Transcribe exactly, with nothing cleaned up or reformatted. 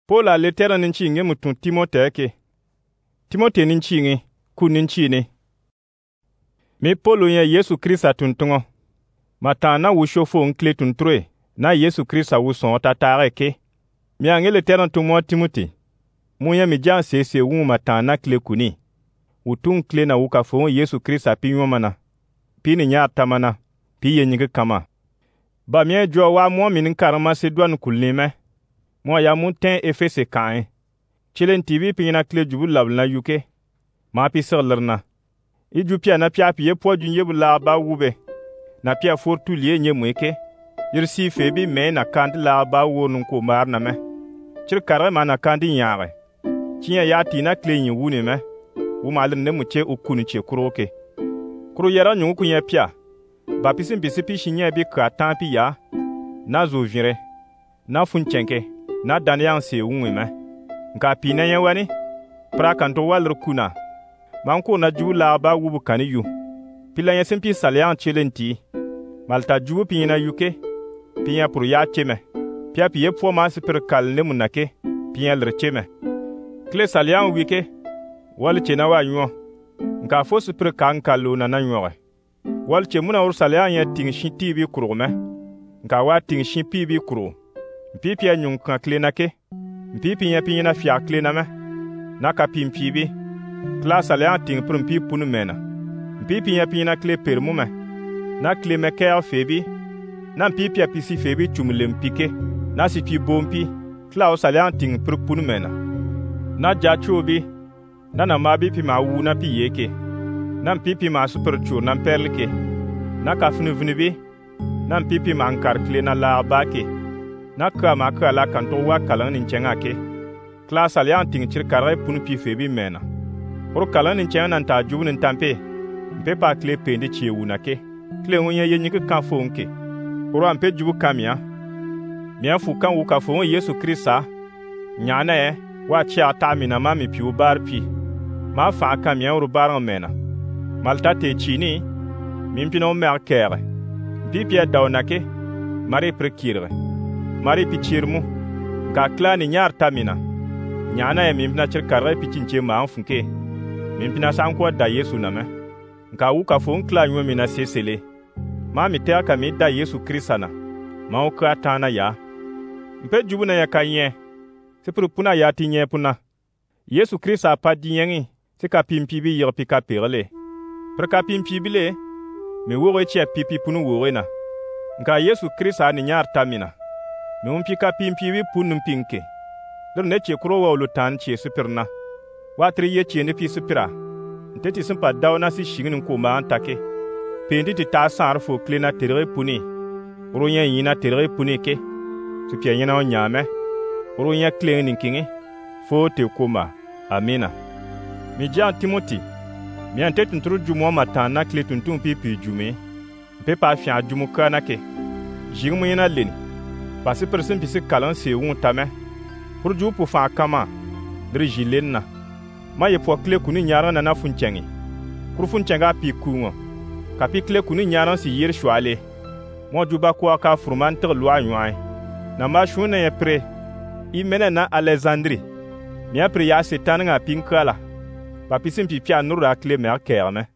Paul a letɛrɛ nin ci ŋe mutum Timote ke. Timote nin ci ŋe, ku nin ci ne. Mi Paul ye Yesu Krista tuntungo. Mata na wu shofo nkle tunture, na Yesu Krista wu son ta tare ke. Mi a ŋe letɛrɛ tumo Timote. Mu ye mi jan se se wu mata na kle kuni. Wu tun kle na wu ka fo Yesu Krista pi yomana. Pi ni nya tamana, pi ye nyige kama. Ba mi jo wa mo min karama se douane kulime. Mo ya mun ten Efese kan. Chilen T V pi na kle jubu labna yuke. Ma pi serlerna. I ju pia na pia pi ye po ju yebu la ba wube. Na pia fortu liye nye mweke. Yirsi febi me na kandi la ba wo nun ko mar na me. Chir kare ma na kandi nyare. Chiya ya ti na kle nyi wuni me. Wu malin ne mu che ukuni che kuroke. Kuro yera nyu ku ye pia. Ba pisin pisi pi shinye bi ka tan pi ya. Na zo vire. Na funchenke. Na danyang se unwe me. Nka pi na ye wani. Pra kanto walr kuna. Manko na jubu la ba wubu kani yu. Pila ye simpi salyan chelenti. Malta jubu pi na yuke. Pi ya puru ya cheme. Pia pi ye po ma sipir kal ne munake. Pi ya lr cheme. Kle salyan wike. Wal chena wa yuo. Nka fo sipir kan kalo na na yuo. Wal che muna ur salyan ye ting shin ti bi kuro me. Nka wa ting shin pi bi kuro. Mpipi ya nyung kan kle na ke. Mpipi ya pi na fia kle na me. Na ka pi mpi bi. Kla salyan ting pur mpi punu mena. Mpipi ya pi na kle per mu me. Na kle me kea febi. Na mpipi ya pisi febi chumule mpike. Na si pi bompi. Kla o salyan ting pur punu mena. Na ja chobi. Na na mabi pi ma wu na pi yeke. Na mpipi ma super cho na mperlike. Na ka funu vunu bi. Na mpipi ma nkar kle na la bake. Na ka ma ka la kanto wa kalan nin chenga ke. Kla salyan ting chir karai punu pi febi mena. Ur kalan nin chenga nan ta jubu nin tampe. Mpe pa kle pende chie wu na ke. Kle unye ye nyike kan fo unke. Uru mpe jubu kamia. Mia fu kan wu ka fo Yesu Krista. Nyana e. Wa chia ta mina ma mi pi u bar pi. Ma fa kamia uru bar mena. Malta te chini. Mimpino mer kere. Mpi pia daw na ke. Mari prekire. Mari pichirmu. Ka kla ni nyar tamina. Nyana e mimpina chir karre pichinche ma anfunke. Mimpina sankwa da Yesu na me. Nka wuka fo nkla nywe mina sesele. Ma mitea ka mi da Yesu Krista na. Ma uka tana ya. Mpe jubu na ya ka nye. Sipuru puna ya ti nye puna. Yesu Krista pa di nyengi. Sika pimpi bi yer pika perle. Preka pimpi bile. Me wore chia pipi punu wore na. Nka Yesu Krista ni nyar tamina. Me umpika pimpi bi punu mpinke. Dur ne che kuro wa ulutan che supirna. Watri ye che ne pi supira. Nteti simpa daw na si shingin ko ma antake. Pendi ti ta sar fo klena tere puni. Uru yen yina tere puni ke. Supia yina on nyame. Uru yen klen ninkingi. Fo te koma. Amina. Mi jan Timoti. Mi ante tunturu jumo matan na kle tuntun pi pi jume. Mpe pa fia jumu kana ke. Jigmu yina leni. Pasi persin pisi kalan se wun tame. Pour ju pu fa kama. Dri jilen na. Ma ye po kle kuni nyaran na na funchengi. Kur funchenga pi kungo. Ka pi kle kuni nyaran si yir shwale. Mo ju ba kwa ka furman ter lwa nyoy. Na ma shune ye pre. I mena na Alexandrie. Mi apre ya setan nga pinkala. Pa pisin pi pia nura kle mer kerne.